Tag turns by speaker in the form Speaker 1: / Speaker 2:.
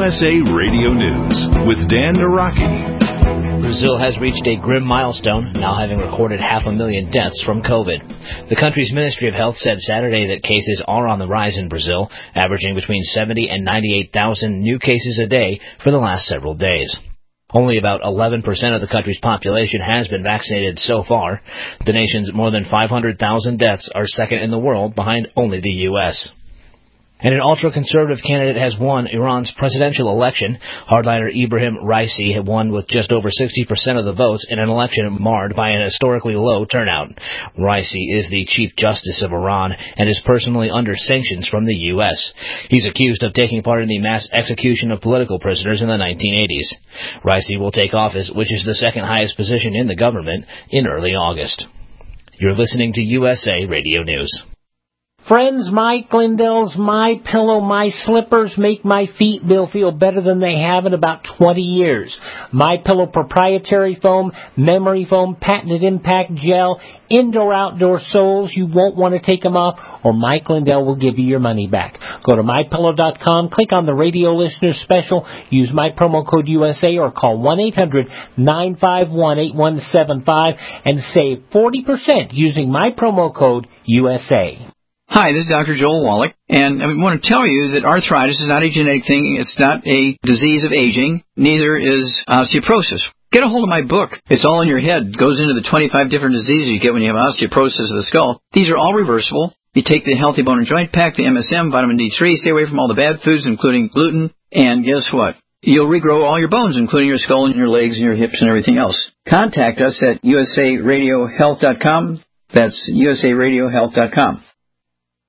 Speaker 1: USA Radio News with Dan Naraki.
Speaker 2: Brazil has reached a grim milestone, now having recorded 500,000 deaths from COVID. The country's Ministry of Health said Saturday that cases are on the rise in Brazil, averaging between 70 and 98,000 new cases a day for the last several days. Only about 11% of the country's population has been vaccinated so far. The nation's more than 500,000 deaths are second in the world, behind only the U.S. And an ultra-conservative candidate has won Iran's presidential election. Hardliner Ebrahim Raisi had won with just over 60% of the votes in an election marred by an historically low turnout. Raisi is the Chief Justice of Iran and is personally under sanctions from the U.S. He's accused of taking part in the mass execution of political prisoners in the 1980s. Raisi will take office, which is the second highest position in the government, in early August. You're listening to USA Radio News.
Speaker 3: Friends, Mike Lindell's My Pillow, My Slippers make my feet feel better than they have in about 20 years. My Pillow proprietary foam, memory foam, patented impact gel, indoor-outdoor soles. You won't want to take them off, or Mike Lindell will give you your money back. Go to MyPillow.com, click on the radio listeners special, use my promo code USA, or call 1-800-951-8175 and save 40% using my promo code USA.
Speaker 4: Hi, this is Dr. Joel Wallach, and I want to tell you that arthritis is not a genetic thing. It's not a disease of aging. Neither is osteoporosis. Get a hold of my book. It's all in your head. It goes into the 25 different diseases you get when you have osteoporosis of the skull. These are all reversible. You take the Healthy Bone and Joint Pack, the MSM, vitamin D3, stay away from all the bad foods, including gluten, and guess what? You'll regrow all your bones, including your skull and your legs and your hips and everything else. Contact us at usaradiohealth.com. That's usaradiohealth.com.